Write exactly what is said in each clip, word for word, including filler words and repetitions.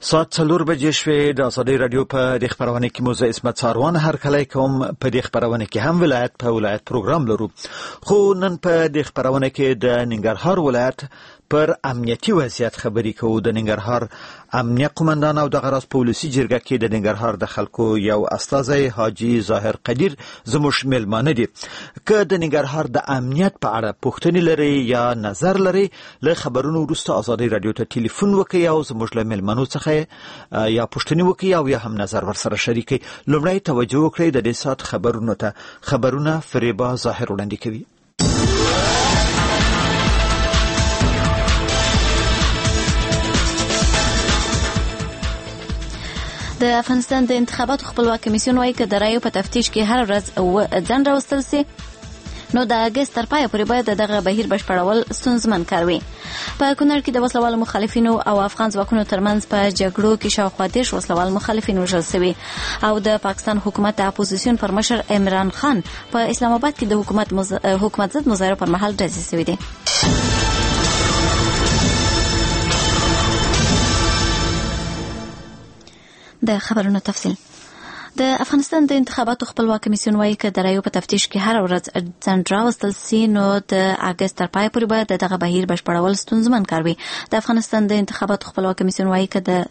ساعت څلور بجې شوې. د ازادۍ رادیو په دې خپرونه کې موزه اسمت ساروان هرکلی کوم. په دې خپرونه کې هم ولایت په ولایت پروګرام لرو، خو نن په دې خپرونه کې د ننګرهار ولایت پر امنیتي وضعیت خبرې کوو. د ننګرهار امنیه قومندان او د غراس پولیسي جرګه کې د ننګرهار د خلکو یو استازی حاجی ظاهر قدیر زموږ میلمانه دي. که د ننګرهار د امنیت په اړه پوښتنې لري یا نظر لري، له خبرونو وروسته ازادۍ رادیو ته ټلیفون وکړئ او زموږ له میلمنو څخه یا پوښتنې وکړئ او یا هم نظر ورسره شریکئ. لومړی توجه وکړئ د دې ساعت خبرونو ته. خبرونه فریبا ظاهر وړاندې کوي. د افغانستان د انتخاباتو خپلواک کمیسیون وايي چې د رایو په تفتیش کې هر ورځ ځنډ راوستل سي، نو د اگست تر پایه پورې باید دغه بهیر بشپړول ستونزمن کار وي. په کونړ کې د وسلوالو مخالفینو او افغان ځواکونو ترمنځ په جګړو کې شاوخوا دېرش وسلوال مخالفین وژل شوي او د پاکستان حکومت د اپوزیسیون پر مشر عمران خان په اسلام آباد کې د حکومت مز... حکومت ضد مظاهره پر مهال ډزې شوې دي. د خبرونو تفصیل. د افغانستان د انتخاباتو خپلواک کمیسیون وايي چې د رایو په تفتیش کې هر ورځ ځنډ راوستل سي، نو د اگست تر پای پورې باید دغه بهیر بشپړول ستونزمن کار وي. د افغانستان د انتخاباتو خپلواک کمیسیون وايي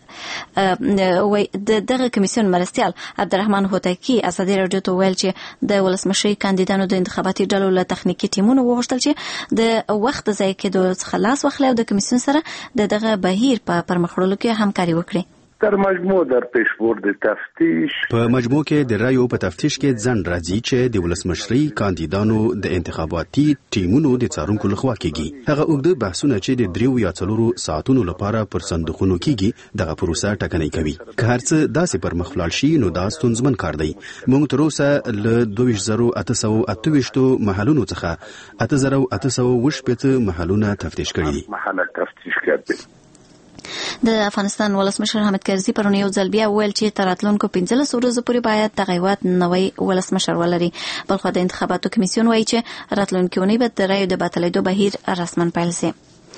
چې د دغه کمیسیون مرستیال عبدالرحمن هوتکی ازادي رادیو ته ویل چې د ولسمشرۍ کاندیدانو د انتخاباتي ډلو له تخنیکي ټیمونو وغوښتل چې د وخت ضایع کېدو څخه لاس واخلي او د کمیسیون سره د دغه بهیر په پرمخ وړلو کې همکاري وکړي. در مجموع در پیشبرد تفتیش په مجموع کې د رایو په تفتیش کې ځنډ راځي چې د ولسمشرۍ کاندیدانو د انتخاباتي ټیمونو د څارونکو لخوا کېږي. هغه اوږده بحثونه چې د دریو یا څلورو ساعتونو لپاره پر صندوقونو کېږي دغه پروسه ټکنۍ کوي. که هر څه داسې پر مخ ولاړ شي نو دا ستونزمن کار دی. موږ تر اوسه له دوه ویشت زره اته سوه اته ویشت محلونو څخه اته زره اته سوه اووه شپېته محلونه تفتیش کړي دي. محله تفتیش کړي. د افغانستان ولسمشر حامد کرزي پرون یو ځل بیا ویل چې تر راتلونکو پنځلس ورځو پورې باید دغه هیواد نوی ولسمشر ولري. بلخو د انتخاباتو کمیسیون وایي چې راتلونکي اونۍ به د رایو د باطلېدو بهیر رسما پیل شي.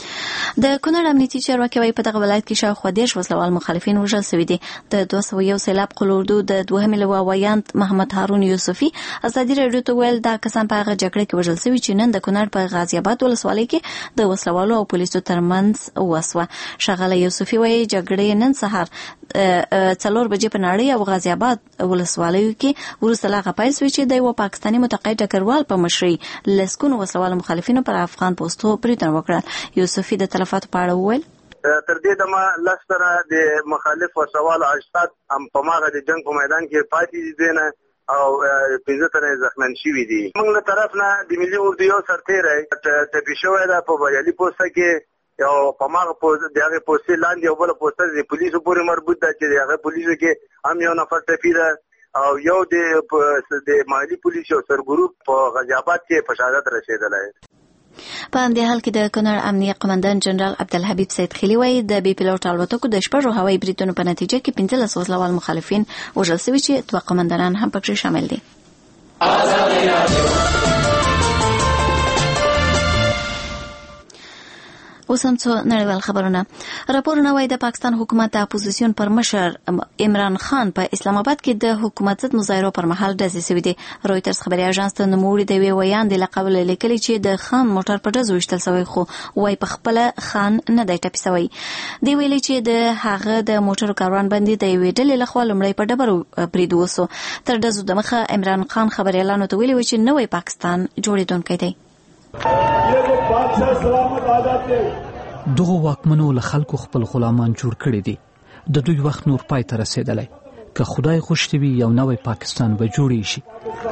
د کونړ امنیتي چارواکي وايي په دغه ولایت کې شاوخوا دېرش وسلوال مخالفین وژل شوي دي. د دوه سوه یو سیلاب قلوردو د دوهمې لواء ویاند محمد هارون یوسفي ازادي رادیو ته ویل دا کسان په هغه جګړه کې وژل شوي چې نن د کونړ په غازي آباد ولسوالۍ کې د وسلوالو او پولیسو ترمنځ وسوه. ښاغلی یوسفي وايي جګړې نن سهار څلور بجې په ناړۍ او غازي آباد ولسوالیو کې وروسته لا پیل شوي چې د یو پاکستاني متقاعد ډګروال په مشرۍ لسګونو وسلوال مخالفینو پر افغان پوستو بریدونه وکړل. یوسفي د تلفاتو په اړه وویل تر دې دمه لس تنه د مخالف وسوال اجساد هم په ماغه د جنگ په میدان کې پاتې دي نه او پنځه تنه زخمین شوي دي. موږ له طرف نه د ملي اردو یو سرتیری ټپي شوی ده په بریالي پوسته کې یو په ماغه پوسته د هغې پوستې لاندې یو بله پوسته د پولیسو پورې مربوط ده چې د هغې پولیسو کې هم یو نفر ټپي ده او یو د مالي پولیس یو سرګروپ په غازي آباد کې په شهادت رسېدلی. په همدې حال کې د کونړ امنیه قمندان جنرال عبدالحبیب سید خیلی وايي د بې پیلوټ الوتکو د شپږو هوایي بریدونو په نتیجه کې پنځلس وسلوال مخالفین وژل شوي چې دوه قمندانان هم پکې شامل دي. اوس هم څو نړیوال خبرونه. راپورونه وايي د پاکستان حکومت د اپوزیسیون پر مشر عمران خان په اسلام آباد کې د حکومت ضد مظاهرو پر مهال ډزې شوي دي. رویټرز خبري اژانس ته نوموړي د یوې ویاندې له قبله لیکلي چې د خان موټر په ډزو ویشتل شوی، خو وايي په خپله خان نه دی ټپي شوی. دی ویلي چې د هغه د موټرو کاروان باندې د یوې ډلې لخوا لومړی په ډبرو برید وسو. تر ډزو دمخه عمران خان خبریالانو ته ویلي و چې نوی پاکستان جوړېدونکی دی. دغه واکمنو له خلکو خپل غلامان جوړ کړي دي. د دوی وخت نور پای ته رسېدلی. که خدای خوشته وي یو نوی پاکستان به جوړې شي.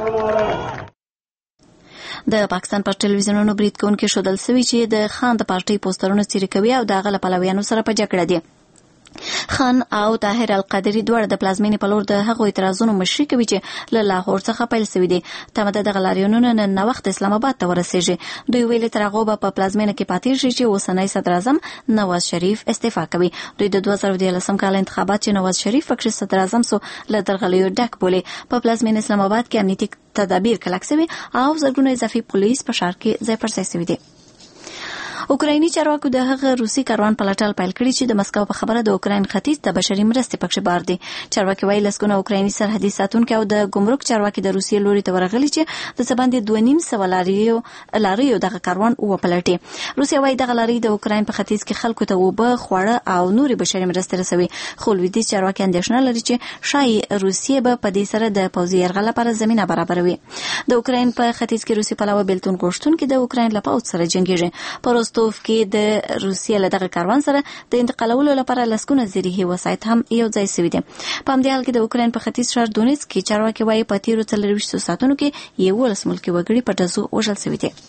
د پاکستان پر ټلویزیونونو برید کوونکي ښودل شوي چې د خان د پارټۍ پوسټرونه څیرې کوي او د هغه له پلویانو سره په جګړه دي. خان او طاهر القادری دواړه د پلازمینې په لور د هغو اعتراضونو مشري کوي چې له لاهور څخه پیل شوي دي. تمه ده دغه لاریونونه نن ناوخته اسلام آباد ته ورسېږي. دوی ویلي تر هغو به په پلازمینه کې پاتې شي چې اوسنی صدر اعظم نواز شریف استعفا کوي. دوی د دوه زره دیارلسم کال انتخابات چې نواز شریف پکې صدر اعظم سو له درغلیو ډک بولي. په پلازمینه اسلام آباد کې امنیتي تدابیر کلک شوي او زرګونه اضافي پولیس په ښار کې ځای پر ځای شوي دي. اوکرایني چارواکو د هغه روسي کاروان پلټل پیل کړی چې د مسکو په خبره د اوکراین ختیځ ته بشري مرستې پکښ بار دي. چارواکي وايي لسګونه اوکرایني سرحدي ساتونکي او د ګمرک چارواکي د روسیې لوري ته ورغلي چې د سباندې دوه نیم سوه لاریو لاریو دغه کاروان وپلټي. روسیه وايي دغه لاري د اوکراین په ختیځ کې خلکو ته اوبه، خواړه او نوري بشري مرستې رسوي. خو لویدیځ چارواکي اندېښنه لري چې شاید روسیې به په دې سره د پوځي یرغل لپاره زمينه برابروي. د اوکراین په ختیځ کې روسي پلاوه بیلتون غوښتونکي د اوکراین له پوځ سره جنګیږي. په روستوف کې د روسیې له دغه کاروان سره د انتقالولو لپاره لسګونه زیري وسایط هم یو ځای شوي دي. په همدې حال کې د اوکراین په ختیځ ښار دونیتسک کې چارواکي وايي په تیرو څلورویشتو ساعتونو کې یولس ملکي وګړي په ډزو وژل شوي دي.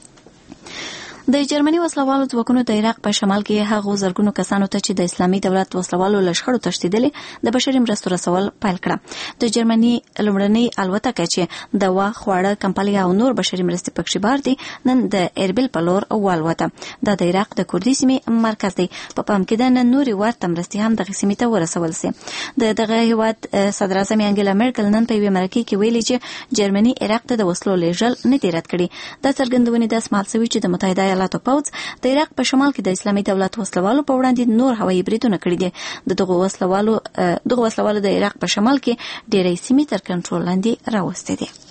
د جرمني وسلوالو ځواکونو د عراق په شمال کې هغو زرګونو کسانو ته چې د اسلامي دولت وسلوالو لشخړو تښتیدلې د بشري مرستو رسول پیل کړه. د جرمني لومړنۍ الوتکه چې دوا، خواړه، کمپلي او نور بشري مرستې پکښ بار دي نن د اربیل په لور والوته. دا د عراق د کوردي سیمې مرکز دی. په پام کې ده نن نورې ورته مرستې هم دغه سیمې ته ورسول سي. د دغه هیواد صدر اعظم انګلا مرکل نن په یوه مرکه کې ویلي چې جرمني عراق ته د وسلو لیږل نه دی رد کړي. دا څرګندونې د اسمال سوي چې د متحده ایالاتو پوځ د عراق په شمال کې د اسلامي دولت وسلوالو په وړاندې نور هوایي بریدونه کړي دي. د دغه وسلوالو دغه وسلوالو د عراق په شمال کې ډېرې سیمې تر کنټرول لاندې راوستې دي.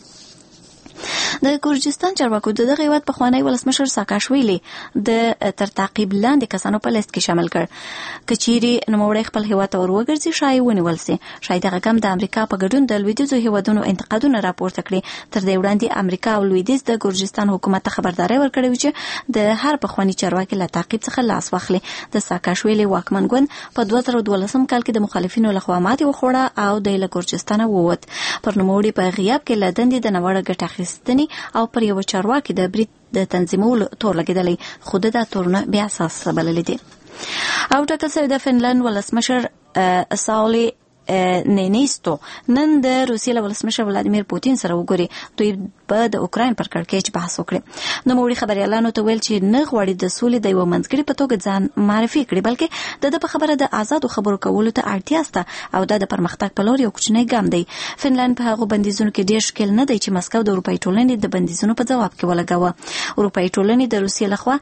د ګورجستان چارواکو د دغه هیواد پخوانی ولسمشر ساکاشویلی د تر تعقیب لاندې کسانو په لیست کې شامل کړ. کچيري نوموړی خپل هیواد ته وروګرځي شاید ونیول سي. شاید هغه کم د امریکا په ګډون د لویدیځو هیوادونو انتقادونه راپورته کړي. تر دې وړاندې امریکا او لویدیځ د ګورجستان حکومت ته خبرداري ورکړې چې د هر پخوانی چارواکي له تعقیب څخه لاس واخلي. د ساکاشویلی واکمن ګوند په دوه زره دولسم کال کې د مخالفینو لخوا ماتې وخوړه او د له ګورجستان ووت. پر نوموړي په غیاب کې لدندې د نوړه ګټه اخیستنې او پر یو چارواکي د برید د تنظیمولو تور لګیدلی، خو د تورونه بیا اساس بلل دي. او ټاکل شوی د فنلند ولسمشر ساولی نینیستو نن د روسیې له ولسمشر ولادیمیر پوتین سره وګوري. دوی به د اوکراین پر کړکېچ بحث وکړي. نو موري خبريالانو ته ویل چې نه غواړي د سولې د یو منځګړي په توګه ځان معرفي کړي، بلکې د په خبره د آزادو خبرو کولو ته اړتیا شته او د پرمختګ په لور یو کوچنی ګام دی. فنلند په هغه بندیزونو کې ډېر شکل نه دی چې مسکو د اروپאי ټولنې د بندیزونو په جواب کې ولګاوه. اروپאי ټولنې د روسیې لخوا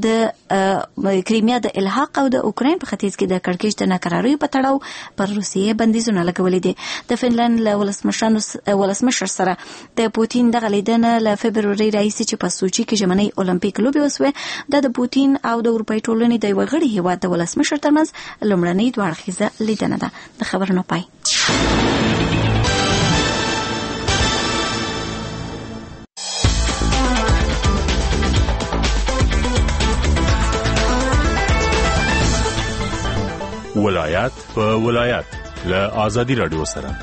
د کریمیا د الحاق او د اوکراین په ختیځ کې د کړکېچ د ناکراریو په تړاو پر روسیې بندیزونه لګولې دي. د فنلند له ولسمشر ولسمشر سره د پوتین دغه لیدنه له فبروري راهیسې چې په سوچي کې ژمنۍ اولمپیک لوبې وسوې، د پوتین او د اروپאי ټولنې د یو غړي هیواد د ولسمشر ترمنځ لومړنۍ دوه اړخیزه لیدنه ده. د خبرونو پای. ولایت په ولایت له آزادی رادیو سره.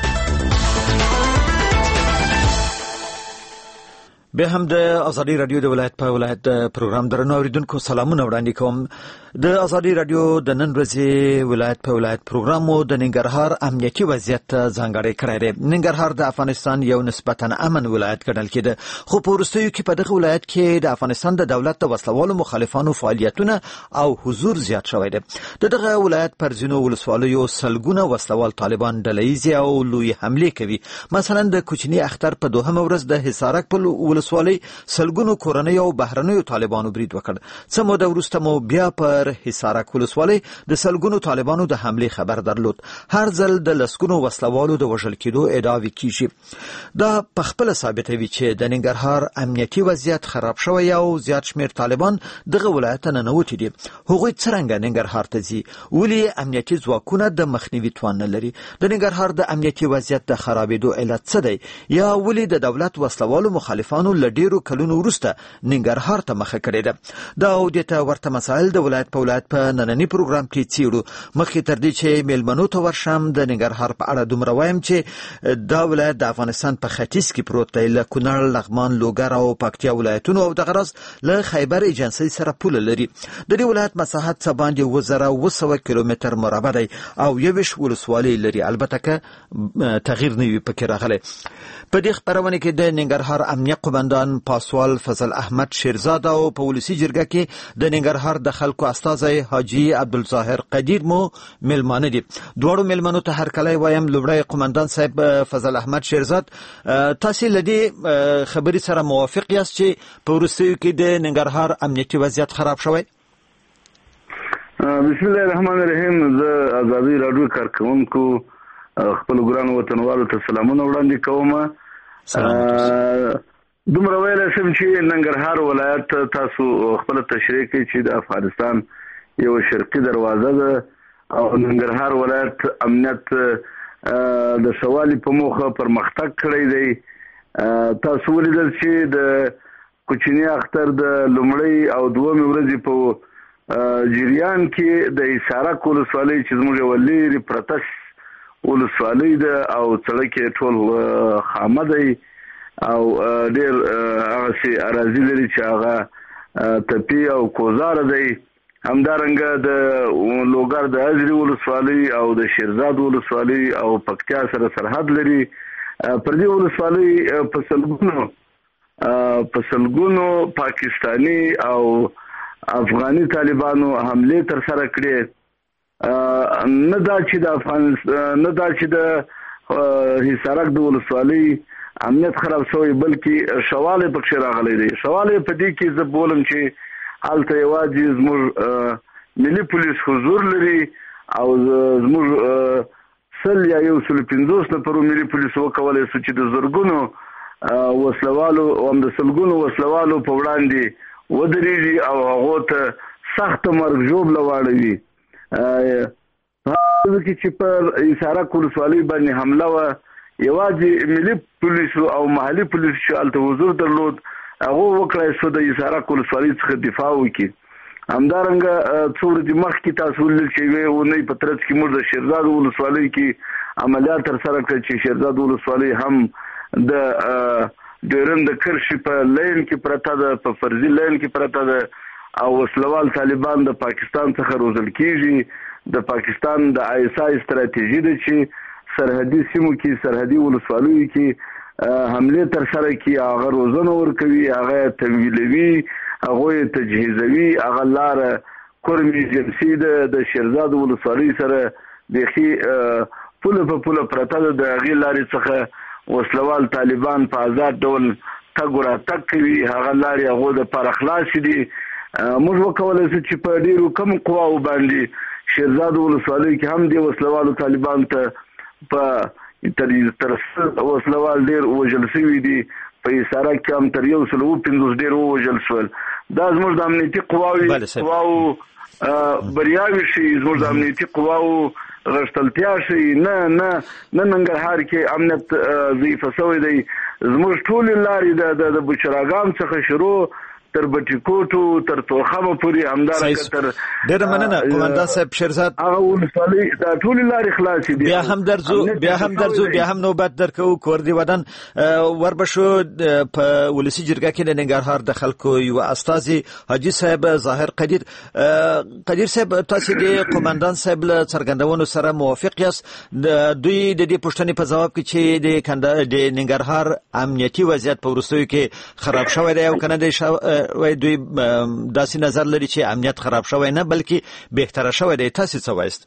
به هم د آزادی رادیو د ولایت په ولایت پروګرام درنو اوریدونکو سلامونه وړاندې کوم. د آزادی رادیو د نن ورځې ولایت په ولایت پروګرام مو د ننګرهار امنیتي وضعیت ځانګړی کړی دی. ننګرهار د افغانستان یو نسبتا امن ولایت ګڼل کېده، خو په وروستیو کې په دغه ولایت کې د افغانستان د دولت د وسلوالو مخالفانو فعالیتونه او حضور زیات شوی دی. د دغه ولایت پر ځینو ولسوالیو سلګونه وسلوال طالبان ډلهیزې او لوی حملې کوي. مثلا د کوچني اختر په دوهمه ورځ د حصارک په ولسوالۍ سلګونو کورنۍ او بهرنیو طالبانو برید وکړ. څه موده وروسته مو بیا پر حصارک ولسوالۍ د سلګونو طالبانو د حملې خبر درلود. هر ځل د لسګونو وسلوالو د وژل کېدو ادعاوې کیږي. دا په خپله ثابتوي چې د ننګرهار امنیتي وضعیت خراب شوی او زیات شمیر طالبان دغه ولایت ته ننوتي دي. هغوی څرنګه ننګرهار ته ځي؟ ولې امنیتي ځواکونه د مخنیوي توان نه لري؟ د ننګرهار د امنیتي وضعیت د خرابېدو علت څه دی؟ یا ولې د دولت وسلوالو مخالفانو له ډیرو کلونو وروسته ننګرهار ته مخه کړې ده؟ دا او د ته ورته مسایل د ولایت په ولایت په نننی پروګرام کې څیړو. مخکې تر دې چې میلمنو ته ورشم د ننګرهار په اړه دومره وایم چې دا ولایت د افغانستان په ختیځ کې پروت دی. له کونړ، لغمان، لوګر او پکتیا ولایتونو او دغه راز له خیبر ایجنسۍ سره پوله لري. د دې ولایت مساحت څه باندې اووه زره اوه سوه کیلومتر مربع دی او یویشت ولسوالۍ لري. البته که تغییر نه وي پکې راغلی. په دې خپرونه کې د ننګرهار امنیه قومندان قومندان پاسوال فضل احمد شیرزاد او په ولسی جرګه کې د ننګرهار د خلکو استازي حاجی عبدالظاهر قدیر مو ملمانه دي. دوړو ملمنو ته هر کله وایم لومړی قومندان صاحب فضل احمد شیرزاد تاسو لدی خبري سره موافق یاست چې په ورسیو کې د ننګرهار امنیتي وضعیت خراب شوی؟ بسم الله الرحمن الرحیم. زه آزادی رادیو کارکونکو خپل ګران وطنوالو ته سلامونه وړاندې کوم. دومره ویل شم چې ننګرهار ولایت تاسو خپل تشریح کوي چې د افغانستان یو شرقي دروازه ده او ننګرهار ولایت امنیت د سوالي په موخه پرمختګ کړی دی. تاسو ولیدل چې د کوچنی اختر د لومړی او دومې ورځې په جریان کې د ایسارک ولسوالۍ چې زموږ ولې پرتس ولسوالۍ ده او سړک یې ټول خامه دی او ډېر هغه سي اراضي لري چې هغه تپي او کوزار دی. همدارنګه د لوګر د ازري ولسوالۍ او د شیرزاد ولسوالۍ او پکتیا سره سرحد لري. پر دې ولسوالۍ په سلګونو په سلګونو پاکستاني او افغاني طالبانو حمله تر سره کړې. نه دا چې د افغانستان نه دا چې د هیڅارک د ولسوالۍ امنیت خراب شوی بلکې شواله پکې راغلي دي. شواله په دې کې زه بولم چې حالت یوازې زموږ ملي پولیس حضور لري او زموږ سل یا یو سل پنځوس نفر ملي پولیس وکولای شي چې د زرګونو وسلوالو او د سلګونو وسلوالو په وړاندې ودرېږي او هغه ته سخت مرګ ژوب لواړوي. هغه چې پر ایسارک ولسوالۍ باندې حمله و یوازې ملي پولیس او محلي پولیس چې الته حضور درلود هغه وکړای شو د ایسارک ولسوالۍ څخه دفاع وکړي. همدارنګه څو ورځې مخکې تاسو ولل چې وې ونې په ترڅ کې موږ د شیرزاد ولسوالۍ کې عملیات تر سره کړ چې شیرزاد ولسوالۍ هم د ډیرن د کرشي په لین کې پرته ده په فرضي لین کې پرته ده او وسلوال طالبان د پاکستان څخه روزل کیږي. د پاکستان د آیسای استراتیژي ده چې سرحدي سیمو کې سرحدي ولسوالیو کې حمله تر سره کې هغه روزنه ورکوي هغه تمویلوي هغه تجهیزوي هغه لار کورمي جنسي د شیرزاد ولسوالۍ سره بخي پوله په پوله پرته ده د غي لارې څخه وسلوال طالبان په آزاد ډول تګورا تک کوي هغه لاري هغه د پر اخلاص دي. موږ وکولای شو چې په ډیرو کم قواو باندې شیرزاد ولسوالۍ کې هم د وسلوالو طالبان ته په تر وسلوال ډیر وژل شوی دي. په ایساره کې هم تر یو سل پنځوس ډیر وژل شول. دا زموږ د امنیتي قواوي قواو بریاوي شي زموږ د امنیتي قواو غشتلتیا شي. نه نه نه ننګرهار کې امنیت ضعیف شوی دی. زموږ ټول لارې د بچراګام څخه شروع تر بټیکوټو تر توخمه پورې همدارنګه تر ډېر مننه قومندان صاحب شیرزاد. هغه ولسوالۍ دا ټول لارې خلاصې دي. بیا هم درځو بیا هم درځو بیا هم نوبت درکو کور دی ودان وربشو په ولسی جرګه کې د ننګرهار د خلکو یو استازي حاجی صاحب ظاهر قدیر قدیر صاحب تاسو د قومندان صاحب له څرګندونو سره موافق یاست؟ دوی د دې پوښتنې په جواب کې چې د کندهار د ننګرهار امنیتي وضعیت په ورسوي کې خراب شوی دی او کنه د وای دوی داسې نظر لري چې امنیت خراب شوی نه بلکې بهتره شوی دی. تاسو څه وایست؟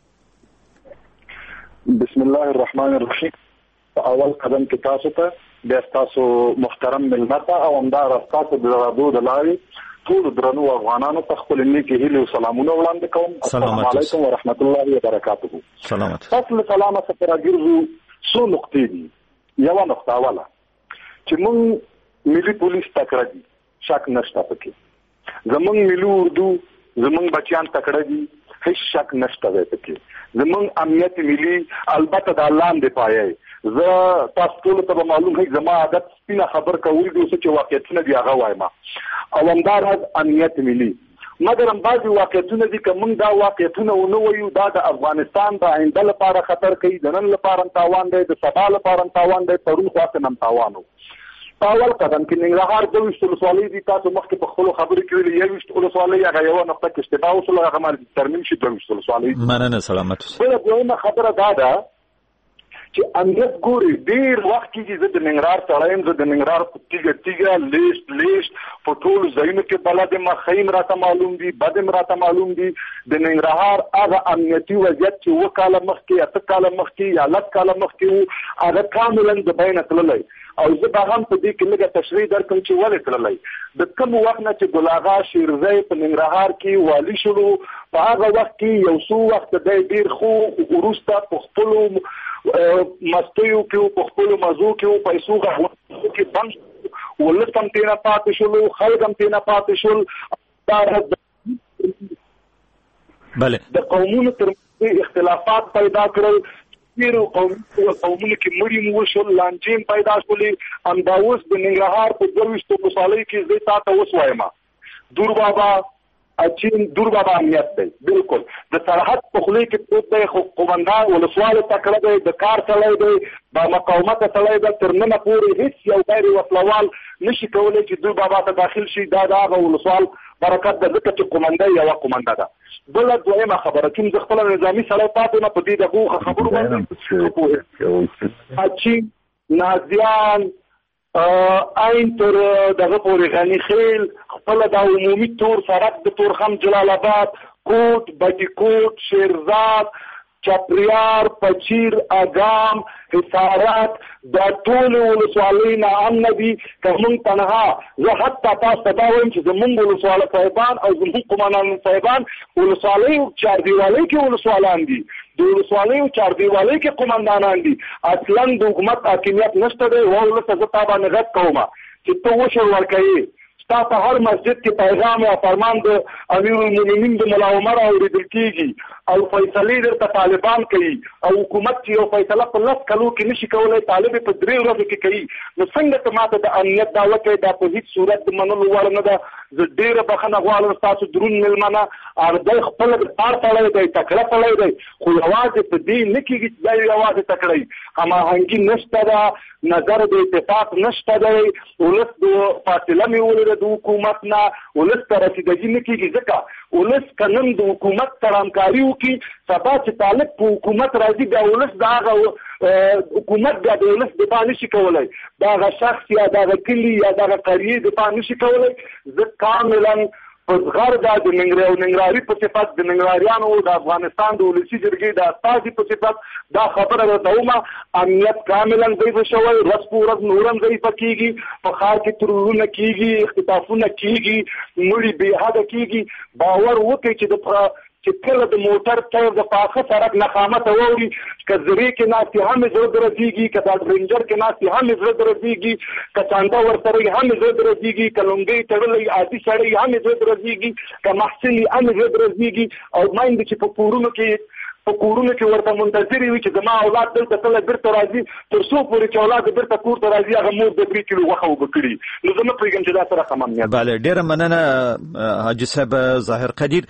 بسم الله الرحمن الرحیم. اول قدم کې تاسو ته د تاسو محترم ملت او همدار تاسو د رادیو د لارې ټول درنو افغانانو ته خپل نیکی هیله او سلامونه وړاندې کوم. السلام علیکم ورحمت الله وبرکاته. سلامات. تاسو سلام سره راګرځو څو نقطې دي. یو نقطه اوله چې موږ ملي پولیس تکړه دي شک نشته پکې. زمونږ ملي اردو زمونږ بچیان تکړه دي هیڅ شک نشته پکې. زمونږ امنیت ملي البته د الله دې پایي. زه تاسو ټول ته معلوم هي زما عادت سپینه خبر کول دي چې واقعیتونه دی هغه وایم او همدار امنیت ملي مګر هم بعضي واقعیتونه دي که موږ دا واقعیتونه ونه وایو دا د افغانستان د آینده لپاره خطر کوي. د نن لپاره تاوان دی د سبا لپاره تاوان دی پرون خاصه نم تاوانو. اول قدم کې ننګرهار د وشت ولسوالۍ دي تاسو مخکې په خپل خبرو کې ویل یو وشت ولسوالۍ هغه یو نقطه کې اشتباه وشول هغه مال ترمیم شي د وشت ولسوالۍ. مننه سلامت. بل یو خبره دا ده چې امنیت ګوري ډیر وخت کې چې د ننګرهار سړایم زه د ننګرهار په تیګه تیګه لیست لیست په ټول ځایونو کې بلد مخیم راته معلوم دي بدم راته معلوم دي د ننګرهار هغه امنیتي وضعیت چې و کاله مخکې اته کاله مخکې یا لس کاله مخکې وو هغه کاملا د بین تللی او زه به هم په دې کې لږه تشریح درکړم چې ولې تللی د کوم وخت نه چې ګل اغا شیرزی په ننګرهار کې والي شولو په هغه وخت کې یو څو وخت دی ډیر خو وروسته په خپلو مستیو کې په خپلو مزو کې پیسو کې بند ولس هم تېنه پاتې شولو خلک هم تېنه پاتې شول بله د قومونو ترمنځ اختلافات پیدا کړل ډیرو قومونو کې مړي مو وشول لانجې پیدا شولې همدا اوس د ننګرهار په دوه ویشتو پسرلي کې زه تاسو اوس وایم دور بابا اچین دور بابا امنیت دی بالکل د سرحد په خولي کې پروت دی خو قومندان ولسوال تکړه دی د کار چلای دی با مقاومت چلای دی تر نن پورې هیڅ یو غیر وسلوال نشي کولای چې دور بابا ته داخل شي دا دا ولسوال برکت د ځکه چې قومنده یو قومنده ده بل دویمه خبره کوم د خپل نظامی سره پاتې نه پدې دغه خبرو باندې اچي نازیان عین تر دغه پورې غنی خیل خپل د عمومي تور سرک د تورخم جلال آباد کوټ بټي کوټ شیرزاد چپریار پچیر اگام حصارات دا ټول ولسوالۍ نه امن دي که موږ تنها زه حتی تاسو ته دا وایم چې زموږ ولسواله صاحبان او زموږ قومندان صاحبان ولسوالۍ چاردیوالۍ کې ولسوالان دي د ولسوالۍ چاردیوالۍ کې قومندانان دي اصلا د حکومت حاکمیت نشته دی ولس زه تا باندې غږ کوم چې ته وشر ورکوې ستا په هر مسجد کې پیغام او فرمان د امیر المؤمنین د ملا عمر اورېدل کېږي او فیصلې درته طالبان کوي او حکومت چې یو فیصله په لس کلو کې نشي کولی طالب په درې ورځو کې کوي نو څنګه ته ماته د امنیت دعوه کوي دا په هېڅ صورت د منلو وړ نه ده زه ډېره بښنه غواړم ستاسو دروند مېلمانه دی خپله د کار سړی دی تکړه سړی دی خو یوازې په دې نه کېږي چې دا یوازې تکړه هماهنګي نشته ده نظر د اتفاق نشته دی ولس د فاصله مې ولیده د حکومت نه ولس ته رسیدګي نه کېږي ځکه ولس که نن د حکومت سره همکاري وکړي سبا چې طالب په حکومت راځي بیا ولس د هغه حکومت بیا د ولس دفاع نشي کولی د هغه شخص یا د هغه کلي یا د هغه قریې دفاع نشي کولی زه کاملا په زغر دا د ننګرهاري په صفت د ننګرهاریانو د افغانستان د ولسي جرګې د استازي په صفت دا خبره راته ومه امنیت کاملا ضعیفه شوی ورځ په ورځ نور هم ضعیفه کېږي په ښار کې ترورونه کېږي اختطافونه کېږي مړي بېحده کېږي باور وکړئ چې د چې کله د موټر ټایر د پاخه سړک نخامته واوري که زرې کې ناستې هم زړه درځېږي که دا ډرینجر کې ناستې هم زړه درځېږي که چانده ورسره هم زړه درځېږي که لونګۍ تړلی عادي سړی هم زړه درځېږي که محصل هم زړه درځېږي او میندې چې په کورونو کې په کورونو کې ورته منتظرې وي چې زما اولاد دلته کله بیرته راځي تر څو پورې چې اولاد بیرته کور ته راځي هغه مور د درې کیلو غوښه اوبه کړي نو زه نه پوهېږم چې دا څه رقم امنیت بله ډېره مننه حاجي صاحب ظاهر قدیر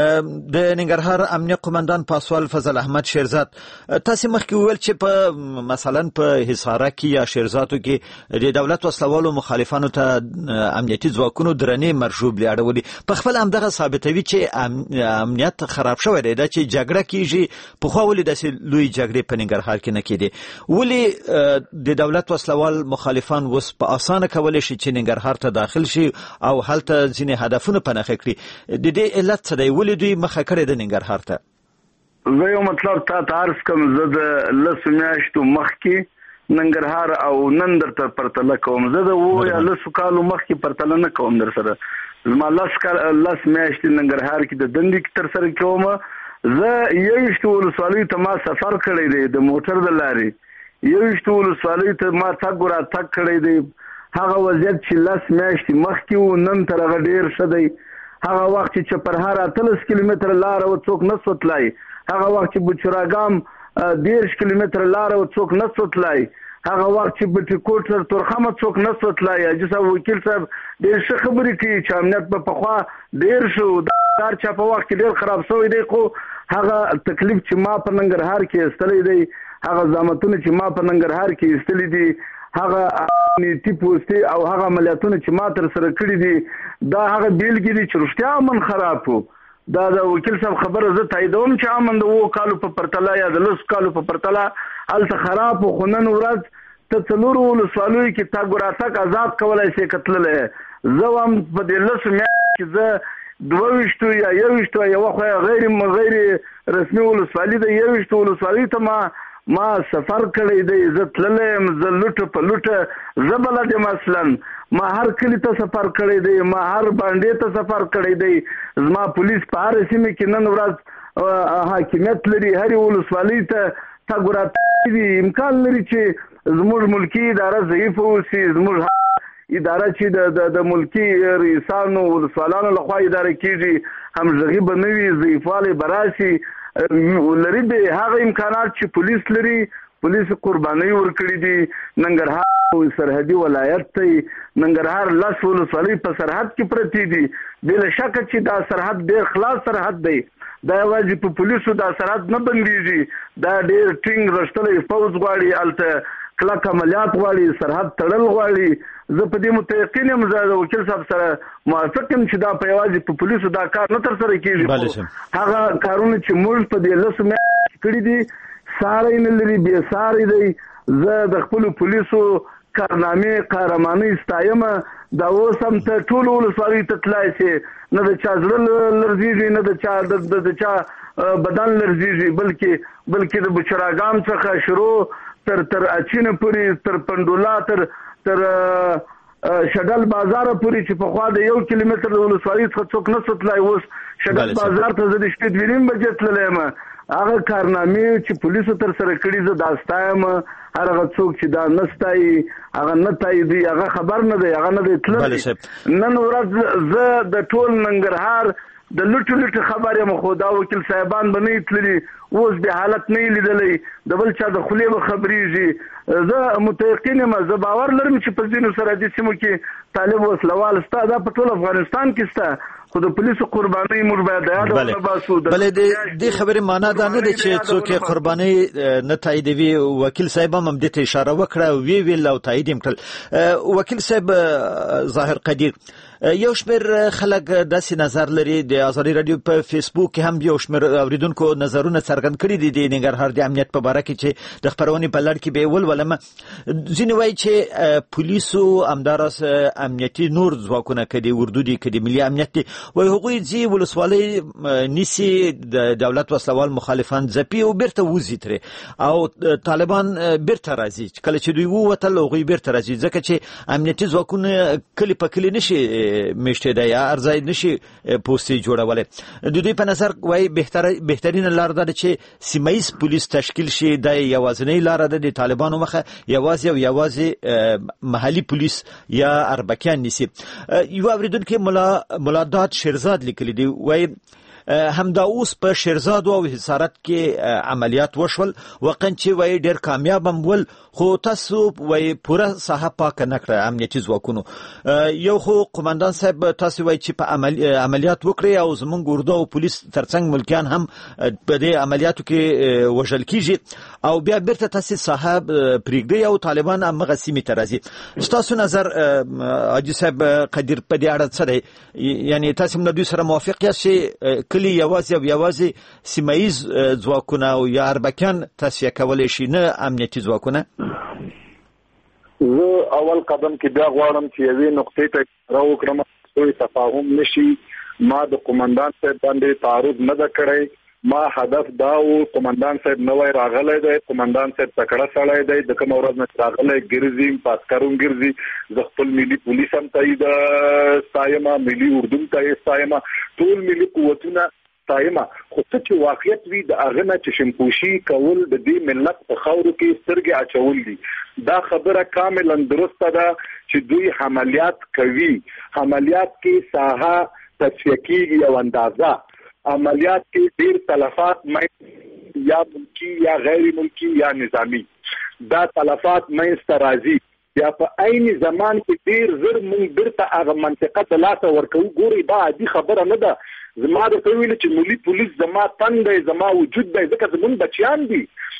د ننګرهار امنیه قومندان پاسوال فضل احمد شیرزاد تاسې مخکې وویل چې په مثلا په حصاره کې یا شیرزادو کې د دولت وسلوالو مخالفانو ته امنیتي ځواکونو درنې مرشوبلې اړولي په خپل همدغه ثابتوي چې امنیت خراب شوی دی دا چې جګړه کېږي پخوا ولې داسې لوی جګړې په ننګرهار کې نه کېدې ولې د دولت وسلوال مخالفان اوس په اسانه کولی شي چې ننګرهار ته داخل شي او هلته ځینې هدفونه په نښه کړي د دې علت څه دی ولې دوی مخه کړې ده ننګرهار ته زه یو مطلب تا ته عرض کوم زه د لسو میاشتو مخکې ننګرهار او نن درته پرتله کوم زه د اووه یا لسو کالو مخکې پرتله نه کوم در سره زما لس میاشتې ننګرهار کې د دندې ترسره کوم زه یویشتو ولسوالیو ته ما سفر کړی دی د موټر د لارې یویشتو ولسوالیو ته ما تګ راتګ کړی دی هغه وضعیت چې لس میاشتې مخکې و نن تر هغه ډېر ښه دی هغه وخت چې چپرهار اتلس کیلومتره لاره و څوک نه سو تلای هغه وخت چې بچراګام دېرش کیلومتره لاره و څوک نه سو تلای هغه وخت چې بټي کوټ تر تورخمه څوک نه سو تلای حاجي صاحب وکیل صاحب ډېر ښه خبرې کوي چې امنیت به پخوا ډېر شو کار چا په وخت کې ډېر خراب شوی دی خو هغه تکلیف چې ما په ننګرهار کې ایستلی دی هغه زحمتونه چې ما په ننګرهار کې ایستلی دي هغه امنیتي پوستې او هغه عملیاتونه چې ما تر سره کړي دي دا هغه بیلګې دي چې رښتیا امن خراب و دا د وکیل صاحب خبره زه تاییدوم چې امن د وو کالو په پرتله یا د لس کالو په پرتله هلته خراب او خنن ورځ ته څلورو ولسوالیو کې تا ګراتک آزاد کولای شي کتللی زه هم په دې لسو میاشتو کې زه دوه ویشتو یا یو ویشتو یوه خو غیر غیر رسمي ولسوالي د یو ویشتو ولسوالۍ ته ما ما سفر کړی دی زه تللی یم زه لوټه په لوټه زه بلد یم اصلا ما هر کلي ته سفر کړی دی ما هر باندې ته سفر کړی دی زما پولیس په هر سیمه کې نن ورځ حاکمیت لري هرې ولسوالۍ ته تا ګراتک دي امکان لري چې زموږ ملکي اداره ضعیفه اوسي زموږ اداره چې د ملکي رئیسانو ولسوالانو لخوا اداره کیږي همغږي به نه وي ضعیفوالی به راشي لري د هغه امکانات چې پولیس لري پولیس قرباني ورکړي دي ننګرهار سرحدي ولایت ته ننګرهار لس ولسوالۍ په سرحد کې پرتې دي بلا شک چې دا سرحد ډېر خلاص سرحد دی دا یوازې په پولیسو دا سرحد نه بندېږي دا ډېر ټینګ رښتلی پوځ غواړي هلته کلک عملیات غواړي سرحد تړل غواړي زه په دې متيقن یم زه د وکیل صاحب سره موافق یم چې دا په یوازې په پولیسو دا کار نه ترسره کېږي هغه کارونه چې موږ په دې لسو میاشتو کړي دي ساری نه لري بې ساری دی زه د خپلو پولیسو کارنامې قهرمانۍ ستایم دا اوس هم ته ټولو ولسوالیو ته تلای شي نه د چا زړه لرزېږي نه د چا د چا بدن لرزېږي بلکې بلکې د بچراګام څخه شروع تر تر اچینه پورې تر پندولا تر تر شډل بازار پورې چې په خوا د یو کیلومتر د ولسوالۍ څخه څوک نه ستلای اوس شډل بازار ته زه د شپې دوه نیم بجې تللی یم هغه کارنامې چې پولیسو تر سره کړي زه دا ستایم هر هغه څوک چې دا نه ستایي هغه نه تاییدي هغه خبر نه دی هغه نه دی تللی نن ورځ زه د ټول ننګرهار د لوټو لوټو خبر یم خو دا وکیل صاحبان به نه تللي اوس د حالت نه لیدلی د بل چا د خولې به خبرېږي زه متيقن یم زه باور لرم چې په ځینو سرحدي سیمو کې طالب وسلوال شته دا په ټول افغانستان کې شته خو د پولیسو قرباني موږ باید د یاد ونه باسو بلې د دې خبرې معنا دا نه ده چې څوک قرباني نه تاییدوي وکیل صاحب هم دې ته اشاره وکړه وی ویل او تایید یې کړل وکیل صاحب ظاهر قدیر یو شمېر خلک داسې نظر لري د ازادي رادیو په فیسبوک کې هم یو شمېر اوریدونکو نظرونه څرګند کړي دي د ننګرهار د امنیت په باره کې چې د خپرونې په لړ کې به ولولم ځینې وایي چې پولیسو همداراز امنیتي نور ځواکونه کدي اردو دي کدي ملي امنیت دي وایي هغوی ځي ولسوالۍ نیسي د دولت وسلوال مخالفان ځپي او بیرته وځي ترې او طالبان بیرته راځي کله چې دوی ووتل هغوی بیرته راځي ځکه چې امنیتي ځواکونه کلي په کلي نشي میشته دی یا ارزای نشي پوسټي جوړولای د دوی په نظر وای بهتره بهترین لار ده چې سیمایز پولیس تشکیل شي د یوازنۍ لار ده د طالبانو مخه یوازې او یوازې محلي پولیس یا اربکیان نسی یو اوریدونکو ملا ملادات شیرزاد لیکلی دی وای همدا اوس په شیرزاد او حصارت کې عملیات وشول وقن چې وای ډیر کامیاب هم ول خو تاسو وای پوره ساحه پاک نه کړه امنیتي ځواکونو یو خو قومندان صاحب تاسو وای چې په عمل عملیات وکړي او زمونږ اردو او پولیس ترڅنګ ملکیان هم په دې عملیاتو کې وژل کیږي او بیا بیرته تاسو ساحه پریږدي او طالبان هم غسیمه ترازي تاسو نظر حاجی صاحب قدیر په دې اړه څه دی یعنی تاسو هم دوی سره موافق یاست کلی یوازې او یوازې سیمایز ځواکونه او یا اربکیان تاسو کولای شي نه امنیتي ځواکونه زه اول قدم کې بیا غواړم چې یوې نقطې ته راوکړم چې تفاهم نشي ما د قومندان صاحب باندې تعارض نه کړی ما هدف دا و قومندان صاحب نوای راغلی دی قومندان صاحب تکړه سړی دی د کوم ورځ نه راغلی ګرځي پاسکاروم ګرځي ز خپل ملي پولیس هم تایید ستایمه ملي اردو ته ستایمه ټول ملي قوتونه ستایمه خو څه چې واقعیت وي د هغه نه چې شمپوشي کول د دې ملت په خاورو کې سترګې اچول دي دا خبره کاملا درسته ده چې دوی عملیات کوي عملیات کې ساحه تصفیه کیږي او اندازه عملیات کې ډیر تلفات مې یا ملکی یا غیر ملکی یا نظامی دا تلفات مې سترازي یا په عین زمان کې ډیر زر مونږ برته هغه منطقه ته لاسه ورکو ګوري دا عادي خبره نه ده زما د ویل چې ملي پولیس زما تن دی زما وجود دی ځکه زمون بچیان دي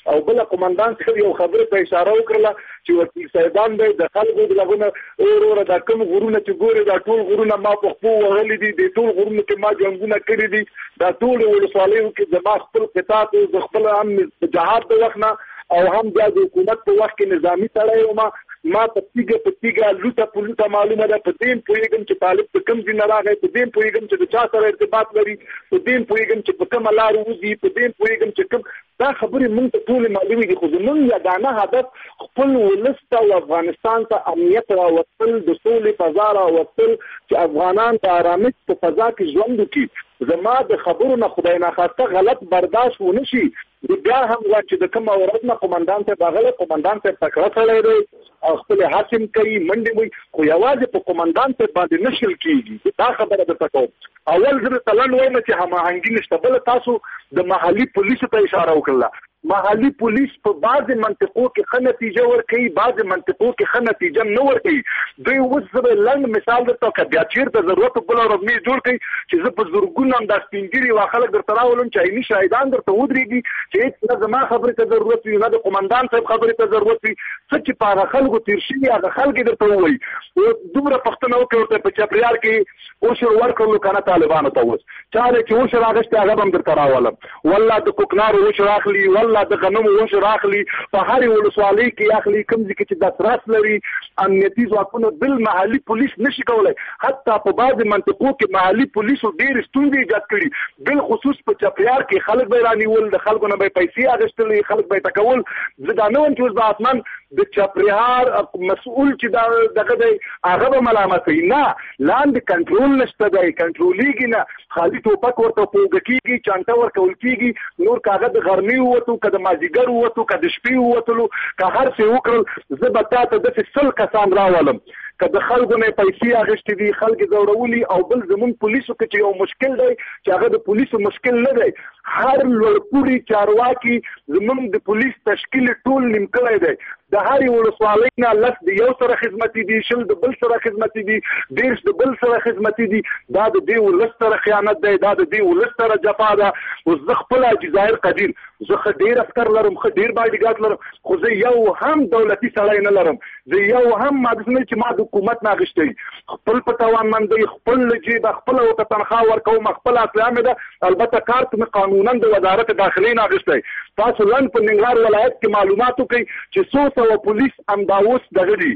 او بل قومندان څخه یو خبره په اشاره وکړه چې وکیل صاحبان به د خلکو د لغونه اور د کوم غرونه چې ګوري دا ټول غرونه ما په خپل وغلي دي د ټول غرونه کې ما جنگونه کړی دي دا ټول ولسوالیو کې د ما خپل قطاعت او د خپل هم جهاد د وخت نه او هم د حکومت په وخت کې نظامی تړای او ما ما په تیګه په تیګه لوټه په لوټه معلومه ده په دین پویګم چې طالب په کم ځای نه راغی په دین پویګم چې د چا سره ارتباط لري په دین پویګم چې په کوم لار وځي په دین پویګم چې کوم دا خبرې موږ ته ټول معلومه دي خو موږ یادانه هدف خپل ولست او افغانستان ته امنیت را وصل د سولې فضا را وصل چې افغانان په آرامش په فضا کې ژوند وکړي زما د خبرو نه خدای نه خواسته غلط برداشت ونه شي بیا هم چې د کوم اورد نه قومندان ته باغله قومندان ته تکړه سره دی او خپل حاکم کوي منډي وي خو یوازې په قومندان ته باندې نشل کیږي دا خبره ده تاسو اول ځل تلل وایم چې هماهنګي نشته بل تاسو د محلي پولیسو ته اشاره وکړه محلي پولیس په بعض منطقو کې ښه نتیجه ورکوي بعض منطقو کې ښه نتیجه نه ورکوي دوی اوس زه لنډ مثال درته که بیا چېرته ضرورت بل ورځ مې جوړ کړي چې زه په زرګونو همدا سپین ږیري وا خلک درته راولم چې عیني شاهدان درته ودرېږي چې هېڅ نه زما خبرې ته ضرورت وي نه د قومندان صاحب خبرې ته ضرورت وي څه چې په هغه خلکو تېر شوي هغه خلک یې درته ووایي دومره پوښتنه وکړې ورته په چاپریال کې اوشر ورکړلو که نه طالبانو ته اوس چا دی چې اوشر اخیستی هغه به هم درته راولم والله د کوکنارو اوشر اخلي والله د غنمو اوشر اخلي په هرې ولسوالۍ کې اخلي کوم ځای کې چې داسراس لري امنیتي ځواکونه بل محلي پولیس نشي کولی حتی په بعضې منطقو کې محلي پولیسو ډېرې ستونزې ایجاد کړي بالخصوص په چاپریال کې خلک به یې رانیول د خلکو نه به یې پیسې اخیستلې خلک به یې ټکول زه دا نه وایم چې اوس به حتما د چاپریال مسؤل چې دا دغه دی هغه به ملامتوي نه لاندې کنټرول نشته دی کنټرولېږي نه خالي ټوپک ورته پوږه کېږي چانټه ورکول کېږي نور که هغه د غرمې ووتو که د مازدیګر ووتو که د شپې ووتلو که هر څه وکړل زه به تا ته داسې سل کسان راولم که د خلکو نه پیسې اخیستې دي خلک یې ځورولي او بل زموږ پولیسو کې چې یو مشکل دی چې هغه د پولیسو مشکل نه دی هر لوړپوړي چارواکي زموږ د پولیس تشکیل ټول نیم کړی دی د هرې ولسوالۍ نه لس د یو سره خدمتي دي شل د بل سره خدمتي دي دېرش د بل سره خدمتي دي دا د دې ولس سره خیانت دی دا د دې ولس سره جفا ده اوس زه خپله جزایر قدیر زه ښه ډېر عسکر لرم ښه ډېر باډیګارډ لرم خو زه یو هم دولتي سړی نه لرم زه یو هم ما داسې نه چې ما د حکومت نه اخیستی خپل په توانمندۍ خپل له جیبه خپله ورته تنخوا ورکوم خپله اصلاح مې ده البته کارت مې قانونا د وزارت داخلې نه اخیستی تاسو لنډ په ننګرهار ولایت کې معلومات وکړئ چې څو سوه پولیس همدا اوس دغه دي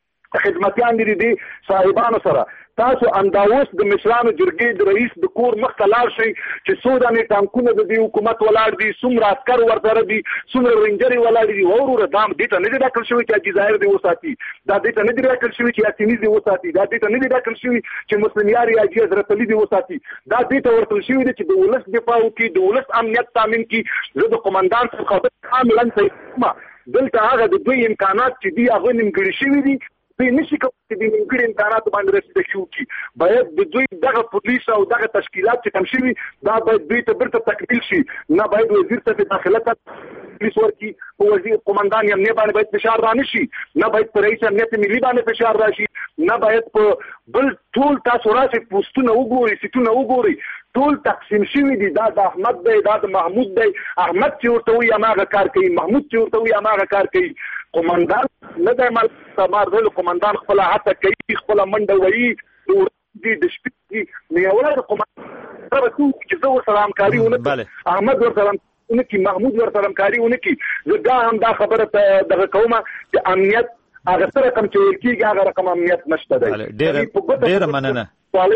خدمتیان دي دي صاحبانو سره تاسو انداوس د مشرانو جرګې د رئیس د کور مخ ته لاړ شئ چې څو دانې ټانکونه د دې حکومت ولاړ دي څومره عسکر ورسره دي څومره رینجرې ولاړ دي وروره دا دې ته نه دي ډاکل شوي چې جزایر دې وساتي دا دې ته نه دي ډاکل شوي چې یاسیني دې وساتي دا دې ته نه دي ډاکل شوي چې مسلم یار یا حاجي حضرت علي دې وساتي دا دې ته ورته شوي چې د ولس دفاع وکړي د ولس امنیت تامین کړي زه د قومندان صاحب خبره کاملا صحیح دلته هغه د دوی امکانات چې دي هغه نیمګړي شوي دي دوی نشي کولی چې د نیمګړي امکاناتو باندې رسېدګي وکړي باید د دوی دغه پولیس او دغه تشکیلات چې کم شوي دا باید دوی ته بیرته تکمیل شي نه باید وزیر ته داخله ته پولیس ورکړي په وزیر قومندان امنیه باندې باید فشار رانه شي نه باید په رئیس امنیت ملي باندې فشار راشي نه باید په بل ټول تاسو راشئ پوسټونه وګورئ سیټونه وګورئ ټول تقسیم شوي دي دا د احمد دی دا د محمود دی احمد چې ورته وایي هماغه کار کوي محمود چې ورته وایي هماغه کار کوي قومندان نه دی مال مارزل قومندان خپله هڅه کوي خپله منډه وهي د ورځې د شپې دي نو یوازې قومندان سره چې زه ورسره همکاري ونه کړم احمد ورسره ونه کړي محمود ورسره همکاري ونه کړي زه دا هم دا خبره ته دغه کومه چې امنیت هغه څه رقم چې ویل کېږي هغه رقم امنیت نشته دی ډېره مننه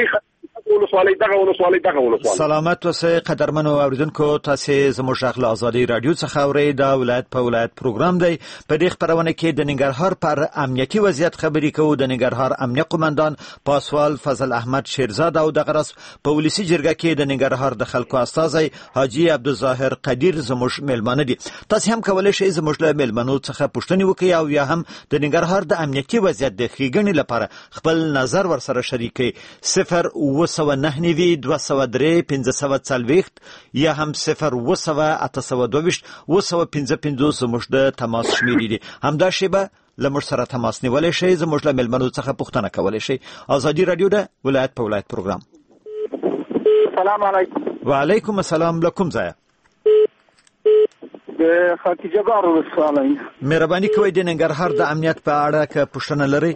ولسوالۍ دغه ولسوالۍ دغه ولسوالۍ سلامت اوسئ قدرمنو اوریدونکو تاسو زموږ غږ له ازادي رادیو څخه اورئ دا ولایت په ولایت پروګرام دی په دې خبرونه کې د ننګرهار پر امنیتي وضعیت خبرې کوو د ننګرهار امنیه قومندان پاسوال فضل احمد شیرزاد او دغه راس په ولسی جرګه کې د ننګرهار د خلکو استازی حاجی عبدالظاهر قدیر زموږ ملمانه دي تاسو هم کولای شئ زموږ له ملمنو څخه پوښتنه وکړئ او یا هم د ننګرهار د امنیتي وضعیت د ښېګڼې لپاره خپل نظر ورسره شریک کړئ صفر سوه نهه نوي دوه سوه درې پنځه سوه څلوېښت یا هم صفر اوه سوه اته سوه دوه ویشت اوه سوه پنځه پنځوس زموږ د تماس شمیرې دي همدا شیبه له موږ سره تماس نیولی شئ زموږ له مېلمنو څخه پوښتنه کولی شئ ازادي راډیو د ولایت په ولایت پروګرام سلام علیکم وعلیکم السلام له کوم ځایه د خاکی جبار ولسوالۍ. مهرباني کوئ د ننګرهار د امنیت په اړه که پوښتنه لرئ؟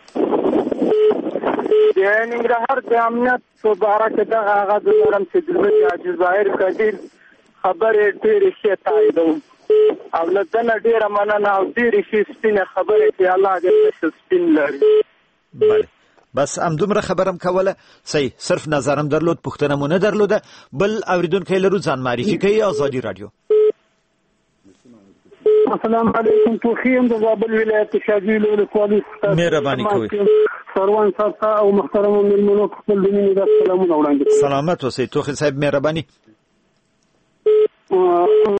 د ننګرهار د امنیت په اړه کې دا هغه د لرم چې د حاجي ظاهر قدیر خبرې ډېرې ښې تاییدوم او له ده نه ډېره مننه او ډېرې ښې سپینې خبرې چې الله دې ښه سپین لري. بله بس همدومره خبرم کوله. صحیح، صرف نظرم درلود، پوښتنه مو نه درلوده. بل اوریدونکی لرو، ځان معرفي کوي. آزادي رادیو. السلام علیکم. توخیم د زابل ولایت شاجوی له ولسوالۍ څخه. مهرباني کوئ. سروان صاحب او محترم مېلمنو خپل د مینې د سلامونه وړاندې. سلامت اوسئ توخی صاحب، مهرباني.